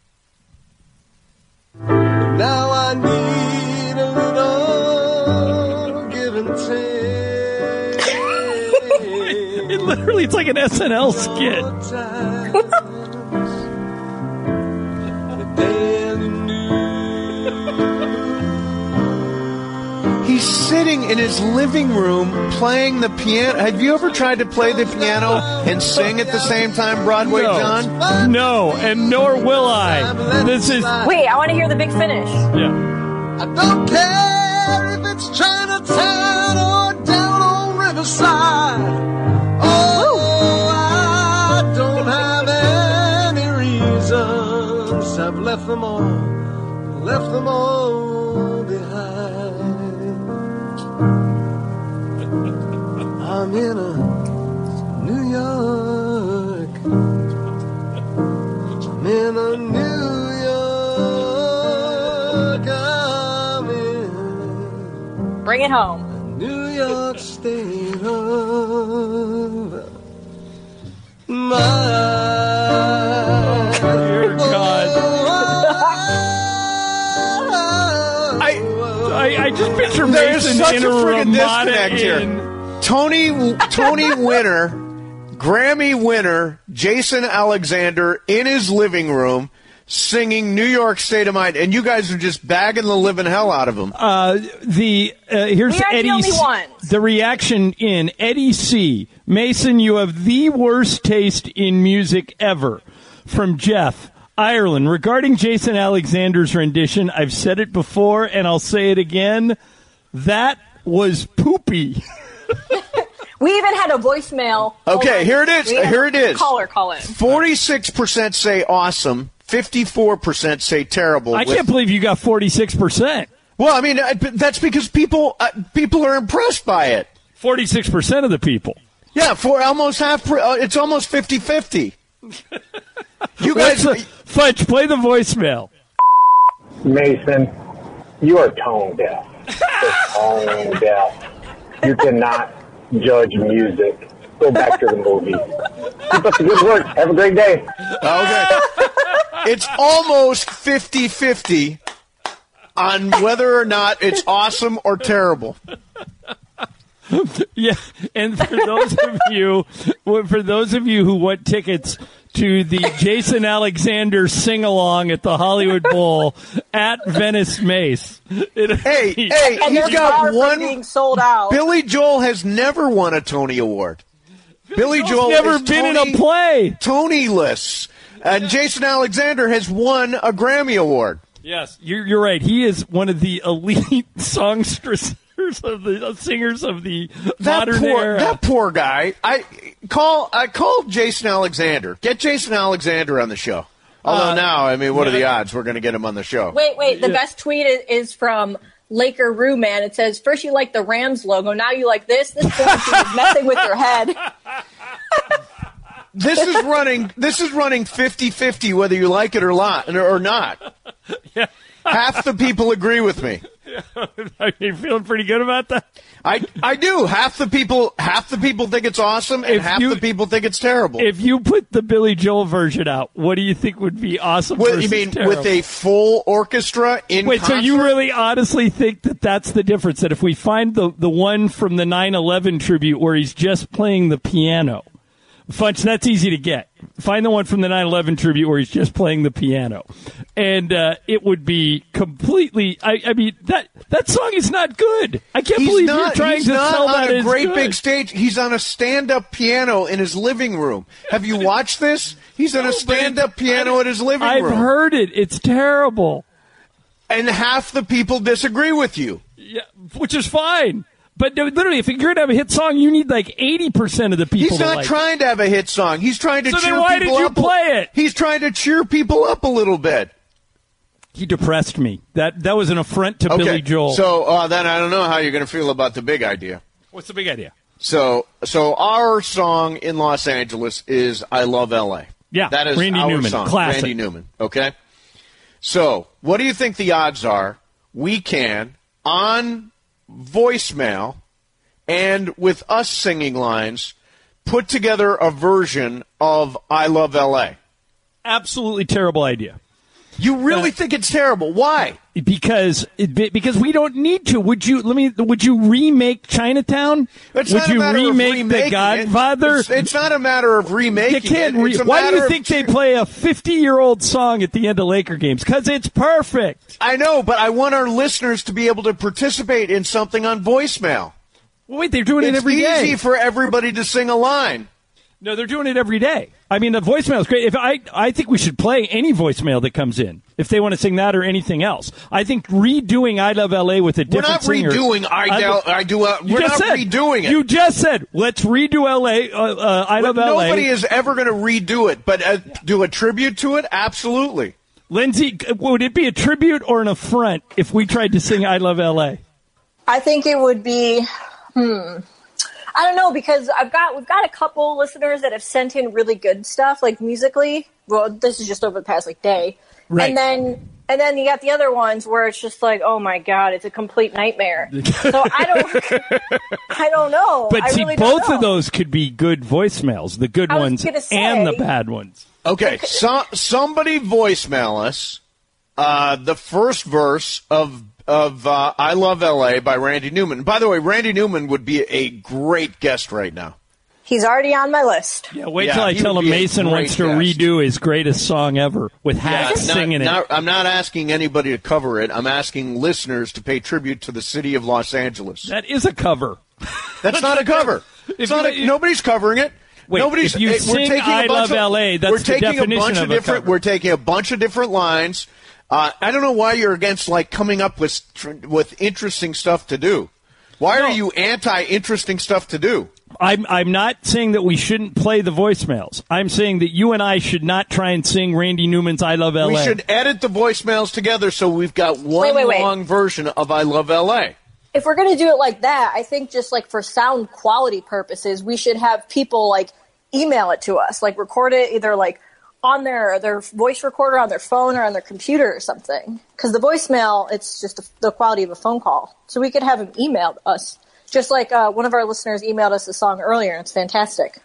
it. Now I need a little give and take. It literally, it's like an S N L skit. He's sitting in his living room playing the piano. Have you ever tried to play the piano and sing at the same time, Broadway No. John? No, and nor will I. This is... Wait, I want to hear the big finish. Yeah. I don't care if it's Chinatown or down on Riverside. Oh, I don't have any reasons. I've left them all, left them all behind. I'm in a New York. I'm in a New York. I'm in Bring it home. New York State of mind. Dear God. I, I, I just picture there is Mason such in a a friggin' Ramada disconnect here. Inn. Tony Tony winner, Grammy winner, Jason Alexander in his living room singing New York State of Mind, and you guys are just bagging the living hell out of him. Uh, the uh, here's We aren't the Eddie. only C- ones. The reaction in Eddie C. Mason, you have the worst taste in music ever. From Jeff, Ireland. Regarding Jason Alexander's rendition, I've said it before and I'll say it again. That was poopy. We even had a voicemail. Okay, Hold on. here it is. We had Here a it is. Caller, call in. forty-six percent say awesome, fifty-four percent say terrible. I with- can't believe you got forty-six percent. Well, I mean, uh, that's because people uh, people are impressed by it. forty-six percent of the people. Yeah, for almost half, per, uh, it's almost fifty-fifty. You guys, What's the- Fudge, play the voicemail. Mason, you are tone deaf. Just tone deaf. You cannot judge music. Go back to the movies. Keep up the good work. Have a great day. okay. It's almost fifty-fifty on whether or not it's awesome or terrible. Yeah, and for those of you, for those of you who want tickets to the Jason Alexander sing along at the Hollywood Bowl at Venice Mace. It, Hey, hey, And he's they're got far from one. being sold out. Billy Joel has never won a Tony Award. Billy Joel never is been Tony, in a play. Tony-less. And Jason Alexander has won a Grammy Award. Yes, you're, you're right. He is one of the elite songsters of the uh, singers of the That modern poor, era. that poor guy. I call, I called Jason Alexander. Get Jason Alexander on the show. Although Uh, now, I mean, what are yeah. the odds we're going to get him on the show? Wait, wait. The Yeah. best tweet is, is from Laker Rue Man. It says, first you like the Rams logo, now you like this. This quarantine is messing with your head. This is running. This is running fifty-fifty, whether you like it or not. Or not. Yeah. Half the people agree with me. Are you feeling pretty good about that? I I do. Half the people half the people think it's awesome, and If half you- the people think it's terrible. If you put the Billy Joel version out, what do you think would be awesome? What, you versus mean terrible? with a full orchestra in Wait, concert? so you really honestly think that that's the difference? That if we find the the one from the nine eleven tribute where he's just playing the piano, Funch, that's easy to get. Find the one from the nine eleven tribute where he's just playing the piano, and uh, it would be completely. I, I mean that that song is not good. I can't He's believe not, you're trying he's to not sell on that a as great good. big stage. He's on a stand-up piano in his living room. Have you watched this? He's on No, a but stand-up it- piano in his living I've room. heard it. It's terrible. And half the people disagree with you. Yeah, which is fine. But no, literally, if you're going to have a hit song, you need like eighty percent of the people He's to not like trying to have a hit song. He's trying to So then cheer why people did you up. play it? He's trying to cheer people up a little bit. He depressed me. That that was an affront to Okay, Billy Joel. so uh, then I don't know how you're going to feel about the big idea. What's the big idea? So, so our song in Los Angeles is "I Love L A." Yeah, that is Randy our Newman, song. classic. Randy Newman. Okay. So, what do you think the odds are we can on voicemail and with us singing lines put together a version of "I Love L A"? Absolutely terrible idea. You really Uh, think it's terrible? Why? Because because we don't need to. Would you let me? Would you remake Chinatown? It's would not a you matter of remake remaking The it. Godfather? It's, it's not a matter of remaking You can't. it. Re- It's a Why do matter you of think they play a fifty-year-old song at the end of Laker games? Because it's perfect. I know, but I want our listeners to be able to participate in something on voicemail. Well, wait, they're doing It's it every day. easy for everybody to sing a line. No, they're doing it every day. I mean, the voicemail is great. If I, I think we should play any voicemail that comes in if they want to sing that or anything else. I think redoing "I Love L A" with a We're different not singer. redoing I, do, I do. Uh, You we're just not said, redoing it. You just said let's redo L A. Uh, uh, I But Love L A. nobody is ever going to redo it, but uh, do a tribute to it. Absolutely. Lindsay, would it be a tribute or an affront if we tried to sing "I Love L A"? I think it would be, hmm. I don't know, because I've got we've got a couple listeners that have sent in really good stuff, like musically. Well, this is just over the past like day, Right. and then and then you got the other ones where it's just like, oh my god, it's a complete nightmare. So I don't, I don't know. But I see, really don't both know. of those could be good voicemails, the good I was ones gonna say- and the bad ones. Okay, so, somebody voicemail us uh, the first verse of of uh, "I Love L A" by Randy Newman. By the way, Randy Newman would be a great guest right now. He's already on my list. Yeah, wait Yeah, till I he tell would him be a Mason great wants to guest. redo his greatest song ever with hats not- singing not- it. I'm not asking anybody to cover it. I'm asking listeners to pay tribute to the city of Los Angeles. That is a cover. That's not a cover. It's If not you- a, nobody's covering it. Wait, Nobody's. if you eh, we're sing taking a "I bunch Love of, L A," that's we're the taking a definition bunch of of a different. cover. We're taking a bunch of different lines. Uh, I don't know why you're against like coming up with tr- with interesting stuff to do. Why No. are you anti interesting stuff to do? I'm I'm not saying that we shouldn't play the voicemails. I'm saying that you and I should not try and sing Randy Newman's "I Love L A." We should edit the voicemails together so we've got one Wait, wait, wait. long version of "I Love L A." If we're going to do it like that, I think just like for sound quality purposes, we should have people like email it to us, like record it either like on their their voice recorder on their phone or on their computer or something. Because the voicemail, it's just the, the quality of a phone call. So we could have them email us, just like uh, one of our listeners emailed us a song earlier. And it's fantastic.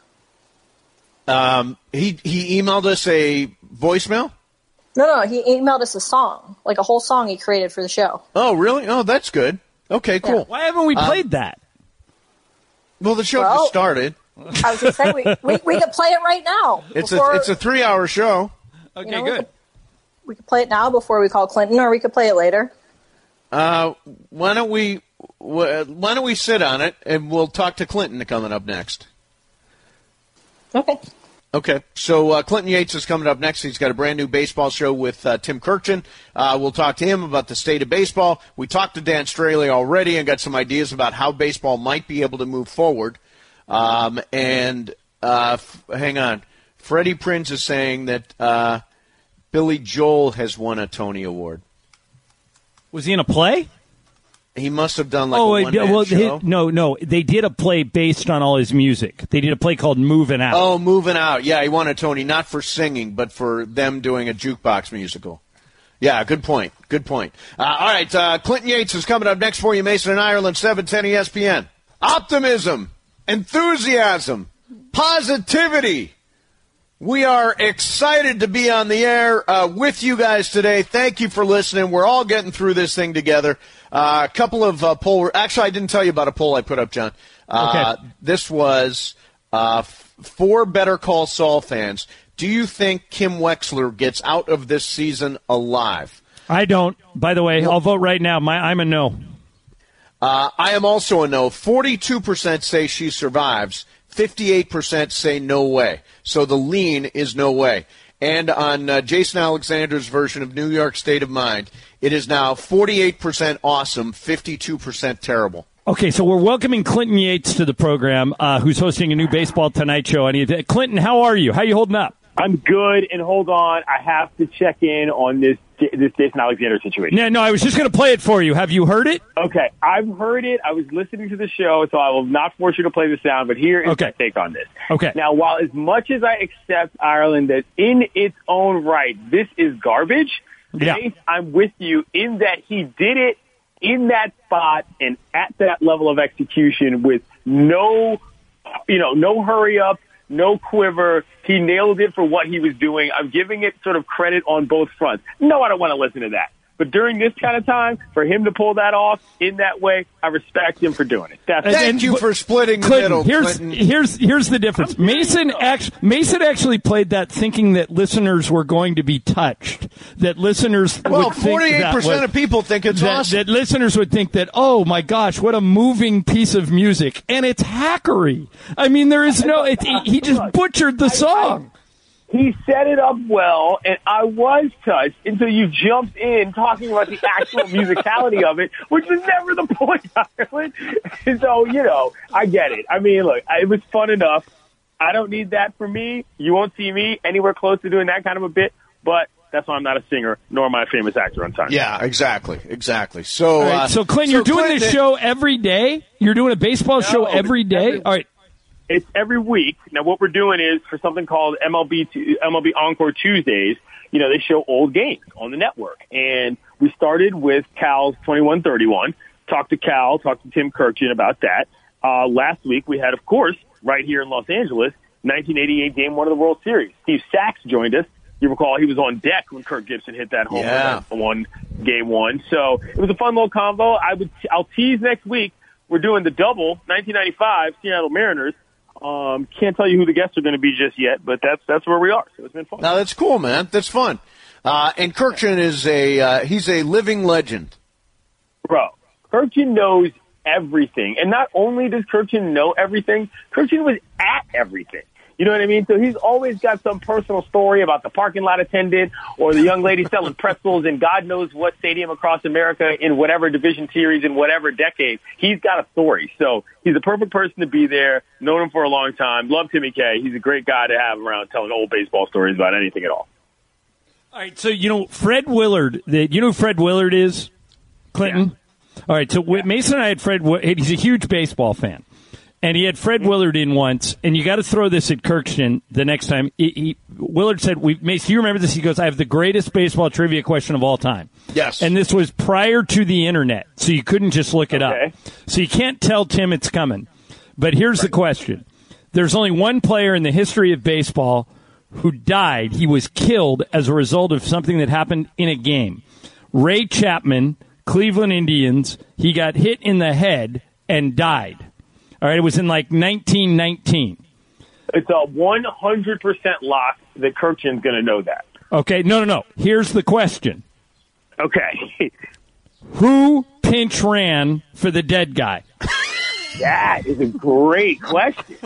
Um, he he emailed us a voicemail. No, no, he emailed us a song, like a whole song he created for the show. Oh, really? Oh, that's good. Okay, cool. Why haven't we played that? Well, the show Well, just started. I was going to say we, we we could play it right now. It's before- a it's a three hour show. Okay, you know, good. We could play it now before we call Clinton, or we could play it later. Uh, why don't we wh- why don't we sit on it and we'll talk to Clinton coming up next. Okay. Okay, so uh, Clinton Yates is coming up next. He's got a brand new baseball show with uh, Tim Kirkchin. Uh, we'll talk to him about the state of baseball. We talked to Dan Straley already and got some ideas about how baseball might be able to move forward. Um, and uh, f- hang on, Freddie Prinz is saying that uh, Billy Joel has won a Tony Award. Was he in a play? He must have done like oh, a wait, one-man well, show. he- no, no. They did a play based on all his music. They did a play called "Moving Out." Oh, Moving Out. Yeah, he won a Tony, not for singing, but for them doing a jukebox musical. Yeah, good point. Good point. Uh, all right, uh, Clinton Yates is coming up next for you, Mason in Ireland, seven ten E S P N. Optimism, enthusiasm, positivity. We are excited to be on the air uh, with you guys today. Thank you for listening. We're all getting through this thing together. Uh, a couple of uh, poll. Actually, I didn't tell you about a poll I put up, John. Uh, okay. This was uh, for Better Call Saul fans. Do you think Kim Wexler gets out of this season alive? I don't. By the way, I'll vote right now. My, I'm a no. Uh, I am also a no. forty-two percent say she survives. fifty-eight percent say no way. So the lean is no way. And on uh, Jason Alexander's version of New York State of Mind, it is now forty-eight percent awesome, fifty-two percent terrible. Okay, so we're welcoming Clinton Yates to the program, uh, who's hosting a new Baseball Tonight show. Clinton, how are you? How are you holding up? I'm good, and hold on, I have to check in on this this Jason Alexander situation. No, no, I was just going to play it for you. Have you heard it? Okay, I've heard it. I was listening to the show, so I will not force you to play the sound, but here is okay. my take on this. Okay. Now, while as much as I accept Ireland that in its own right, this is garbage, yeah. Jace, I'm with you in that he did it in that spot and at that level of execution with no, you know, no hurry up, no quiver. He nailed it for what he was doing. I'm giving it sort of credit on both fronts. No, I don't want to listen to that. But during this kind of time, for him to pull that off in that way, I respect him for doing it. That's Thank and, you for splitting the Clinton, middle, here's, Clinton. Here's, here's the difference. Mason, act, Mason actually played that thinking that listeners were going to be touched, that listeners well, would think forty-eight percent of people think it's that, awesome. That listeners would think that, oh, my gosh, what a moving piece of music. And it's hackery. I mean, there is no, it, he just butchered the song. He set it up well, and I was touched until you jumped in talking about the actual musicality of it, which was never the point, Ireland. So, you know, I get it. I mean, look, it was fun enough. I don't need that for me. You won't see me anywhere close to doing that kind of a bit, but that's why I'm not a singer, nor am I a famous actor on time. Yeah, exactly, exactly. So, right, uh, so Clint, so you're doing Clint, this show every day? You're doing a baseball no, show every day? Every, All right. It's every week. Now, what we're doing is for something called M L B M L B Encore Tuesdays, you know, they show old games on the network. And we started with Cal's twenty-one thirty-one. Talked to Cal, talked to Tim Kirkjian about that. Uh, last week, we had, of course, right here in Los Angeles, nineteen eighty-eight Game one of the World Series. Steve Sachs joined us. You recall he was on deck when Kirk Gibson hit that home yeah. run one Game one. So it was a fun little combo. I would, I'll tease next week. We're doing the double, nineteen ninety-five Seattle Mariners. Um, can't tell you who the guests are going to be just yet, but that's that's where we are. So it's been fun. No, that's cool, man. That's fun. Uh, and Kirkjian is a uh, he's a living legend, bro. Kirkjian knows everything, and not only does Kirkjian know everything, Kirkjian was at everything. You know what I mean? So he's always got some personal story about the parking lot attendant or the young lady selling pretzels in God knows what stadium across America in whatever division series in whatever decade. He's got a story. So he's the perfect person to be there. Known him for a long time. Love Timmy K. He's a great guy to have around telling old baseball stories about anything at all. All right. So, you know, Fred Willard, the, you know who Fred Willard is, Clinton? Yeah. All right. So yeah. Mason and I had Fred, he's a huge baseball fan. And he had Fred Willard in once, and you got to throw this at Kirkjian the next time. He, he, Willard said, "We, Mace, you remember this?" He goes, "I have the greatest baseball trivia question of all time." Yes. And this was prior to the internet, so you couldn't just look it okay. up. So you can't tell Tim it's coming. But here's right. the question: there's only one player in the history of baseball who died. He was killed as a result of something that happened in a game. Ray Chapman, Cleveland Indians. He got hit in the head and died. All right, it was in like nineteen nineteen. It's a one hundred percent lock that Kirkjian's going to know that. Okay, no, no, no. Here's the question. Okay. Who pinch ran for the dead guy? That is a great question.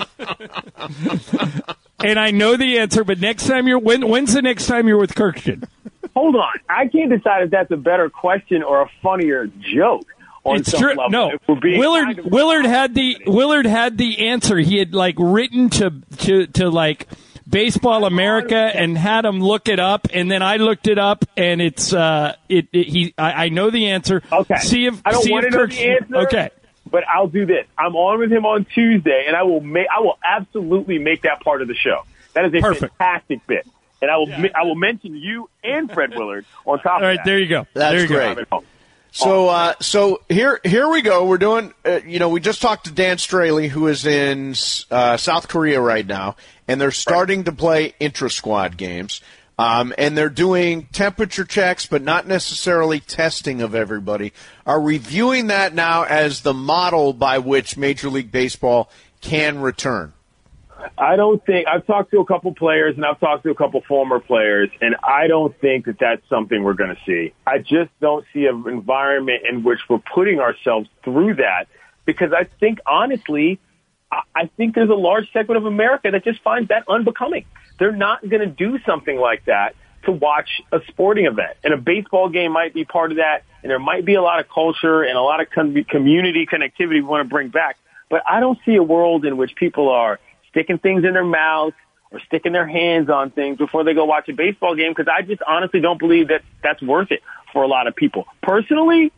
And I know the answer, but next time you're when, when's the next time you're with Kirkjian? Hold on. I can't decide if that's a better question or a funnier joke. On it's some true. level. No, kind Willard. of Willard had the Willard had the answer. He had like written to to to like Baseball America and had him look it up, and then I looked it up, and it's uh it, it he I, I know the answer. Okay. See if I don't see want if to know Kirk, the answer. Okay. But I'll do this. I'm on with him on Tuesday, and I will make I will absolutely make that part of the show. That is a Perfect. fantastic bit. And I will yeah. I will mention you and Fred Willard on top of that. All right, there you go. That's there you great. Go. So, uh, so here, here we go. We're doing, uh, you know, we just talked to Dan Straley, who is in uh, South Korea right now, and they're starting to play intra-squad games. Um, and they're doing temperature checks, but not necessarily testing of everybody. Are we viewing that now as the model by which Major League Baseball can return? I don't think – I've talked to a couple players and I've talked to a couple former players, and I don't think that that's something we're going to see. I just don't see an environment in which we're putting ourselves through that, because I think, honestly, I think there's a large segment of America that just finds that unbecoming. They're not going to do something like that to watch a sporting event. And a baseball game might be part of that, and there might be a lot of culture and a lot of com- community connectivity we want to bring back. But I don't see a world in which people are – sticking things in their mouths or sticking their hands on things before they go watch a baseball game, because I just honestly don't believe that that's worth it for a lot of people. Personally,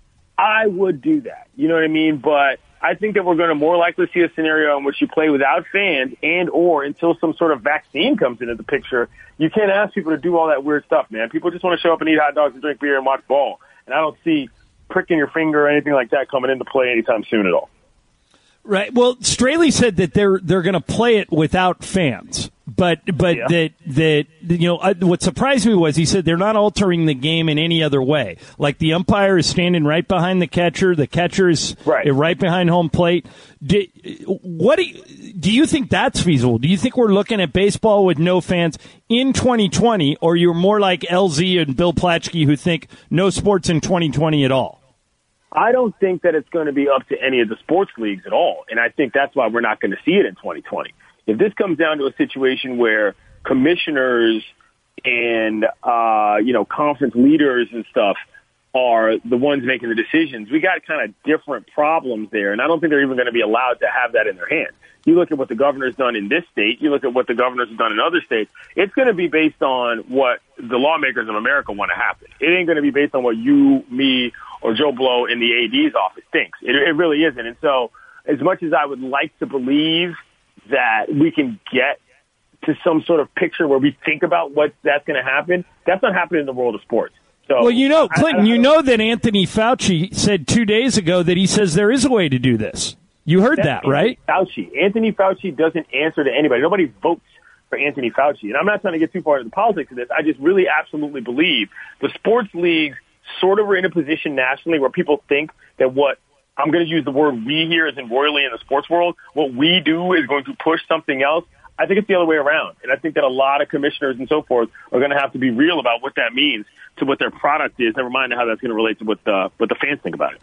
I would do that. You know what I mean? But I think that we're going to more likely see a scenario in which you play without fans, and or until some sort of vaccine comes into the picture, you can't ask people to do all that weird stuff, man. People just want to show up and eat hot dogs and drink beer and watch ball. And I don't see pricking your finger or anything like that coming into play anytime soon at all. Right. Well, Straley said that they're they're going to play it without fans, but but yeah. that that you know I, what surprised me was he said they're not altering the game in any other way. Like the umpire is standing right behind the catcher, the catcher is right, right behind home plate. Do, what do you, do you think that's feasible? Do you think we're looking at baseball with no fans in twenty twenty, or you're more like L Z and Bill Plaschke who think no sports in twenty twenty at all? I don't think that it's going to be up to any of the sports leagues at all, and I think that's why we're not going to see it in twenty twenty. If this comes down to a situation where commissioners and, uh, you know, conference leaders and stuff are the ones making the decisions, we got kind of different problems there, and I don't think they're even going to be allowed to have that in their hands. You look at what the governor's done in this state, you look at what the governors have done in other states, it's going to be based on what the lawmakers of America want to happen. It ain't going to be based on what you, me, or Joe Blow in the A D's office thinks. It, it really isn't. And so as much as I would like to believe that we can get to some sort of picture where we think about what that's going to happen, that's not happening in the world of sports. So, well, you know, Clinton, I, I, you know that Anthony Fauci said two days ago that he says there is a way to do this. You heard that, right? Fauci. Anthony Fauci doesn't answer to anybody. Nobody votes for Anthony Fauci. And I'm not trying to get too far into the politics of this. I just really absolutely believe the sports leagues sort of are in a position nationally where people think that what I'm going to use the word we here as in royally in the sports world, what we do is going to push something else. I think it's the other way around. And I think that a lot of commissioners and so forth are going to have to be real about what that means to what their product is, never mind how that's going to relate to what the, what the fans think about it.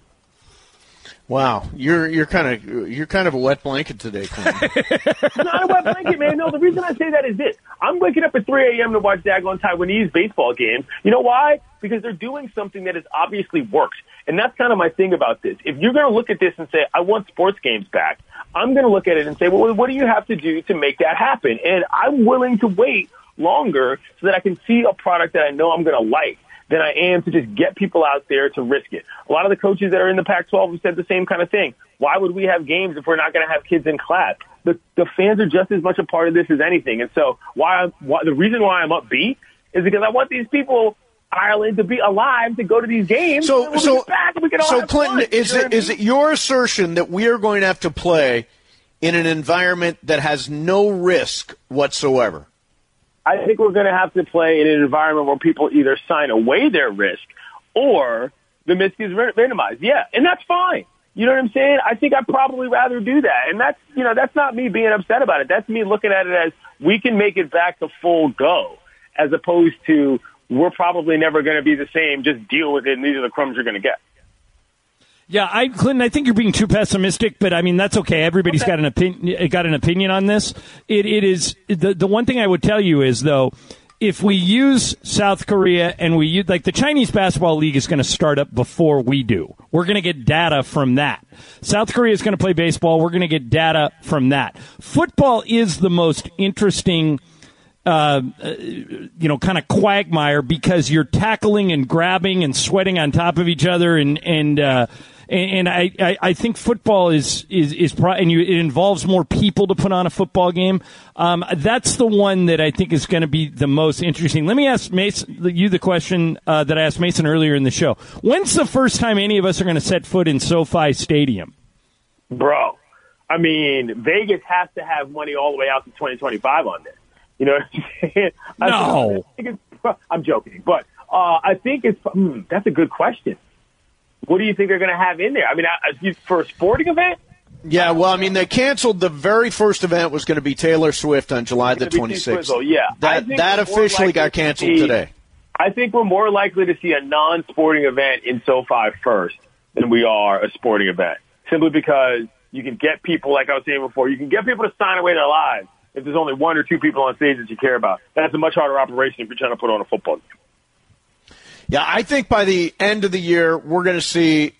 Wow, you're you're kind of you're kind of a wet blanket today, Clinton. Not a wet blanket, man. No, the reason I say that is this: I'm waking up at three a.m. to watch daggone Taiwanese baseball games. You know why? Because they're doing something that has obviously worked, and that's kind of my thing about this. If you're going to look at this and say, "I want sports games back," I'm going to look at it and say, "Well, what do you have to do to make that happen?" And I'm willing to wait longer so that I can see a product that I know I'm going to like than I am to just get people out there to risk it. A lot of the coaches that are in the Pac twelve have said the same kind of thing. Why would we have games if we're not going to have kids in class? The, the fans are just as much a part of this as anything. And so why, why the reason why I'm upbeat is because I want these people, Ireland, to be alive to go to these games. So, we'll so, back and we can all so have Clinton, fun. is You know it, is I mean? it your assertion that we are going to have to play in an environment that has no risk whatsoever? I think we're going to have to play in an environment where people either sign away their risk or the risk is minimized. Yeah, and that's fine. You know what I'm saying? I think I'd probably rather do that. And that's, you know, that's not me being upset about it. That's me looking at it as we can make it back to full go, as opposed to we're probably never going to be the same. Just deal with it, and these are the crumbs you're going to get. Yeah, I, Clinton, I think you're being too pessimistic, but I mean that's okay. Everybody's okay. got an opinion. Got an opinion on this. It, it is the the one thing I would tell you is though, if we use South Korea and we use, like the Chinese basketball league is going to start up before we do. We're going to get data from that. South Korea is going to play baseball. We're going to get data from that. Football is the most interesting. Uh, you know, kind of quagmire because you're tackling and grabbing and sweating on top of each other and and. Uh, And, and I, I, I think football is is is pro- and you, it involves more people to put on a football game. Um, that's the one that I think is going to be the most interesting. Let me ask Mason, you the question uh, that I asked Mason earlier in the show. When's the first time any of us are going to set foot in SoFi Stadium? Bro, I mean, Vegas has to have money all the way out to twenty twenty-five on this. You know what I'm saying? No. I think it's, I'm joking, but uh, I think it's hmm, that's a good question. What do you think they're going to have in there? I mean, I, for a sporting event? Yeah, well, I mean, they canceled the very first event was going to be Taylor Swift on July the twenty-sixth. Yeah, that that officially got canceled see, today. I think we're more likely to see a non-sporting event in SoFi first than we are a sporting event, simply because you can get people, like I was saying before, you can get people to sign away their lives if there's only one or two people on stage that you care about. That's a much harder operation if you're trying to put on a football game. Yeah, I think by the end of the year, we're going to see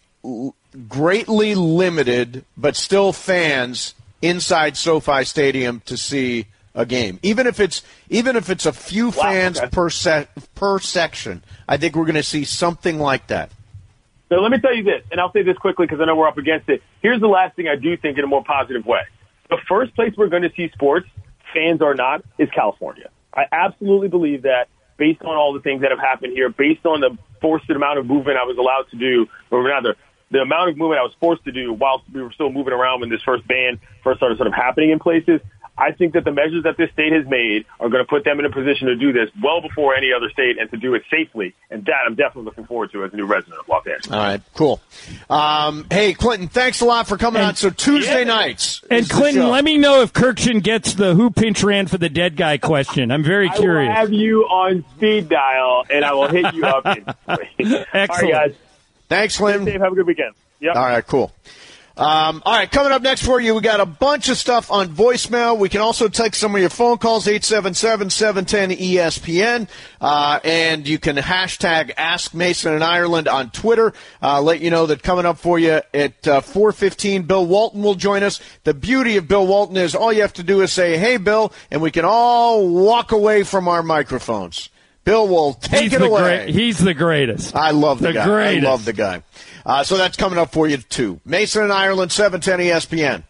greatly limited, but still fans inside SoFi Stadium to see a game. Even if it's even if it's a few wow, fans okay. per se, per section, I think we're going to see something like that. So let me tell you this, and I'll say this quickly because I know we're up against it. Here's the last thing I do think in a more positive way. The first place we're going to see sports, fans or not, is California. I absolutely believe that. Based on all the things that have happened here, based on the forced amount of movement I was allowed to do, or rather, the amount of movement I was forced to do while we were still moving around when this first ban first started sort of happening in places, I think that the measures that this state has made are going to put them in a position to do this well before any other state and to do it safely. And that I'm definitely looking forward to as a new resident of Los Angeles. All right, cool. Um, hey, Clinton, thanks a lot for coming and, on. So Tuesday yeah. nights. And Clinton, let me know if Kirkshin gets the who pinch ran for the dead guy question. I'm very curious. I will have you on speed dial, and I will hit you up. Excellent. All right, guys. Thanks, Clinton. Stay safe. Have a good weekend. Yep. All right, cool. Um, all right, coming up next for you, we got a bunch of stuff on voicemail. We can also take some of your phone calls, eight seven seven, seven one zero, E S P N. Uh, and you can hashtag Ask Mason in Ireland on Twitter. Uh, let you know that coming up for you at uh, four fifteen, Bill Walton will join us. The beauty of Bill Walton is all you have to do is say, hey, Bill, and we can all walk away from our microphones. Bill will take he's it away. Great, he's the greatest. I love the, the guy. Greatest. I love the guy. Uh, so that's coming up for you, too. Mason in Ireland, seven ten E S P N.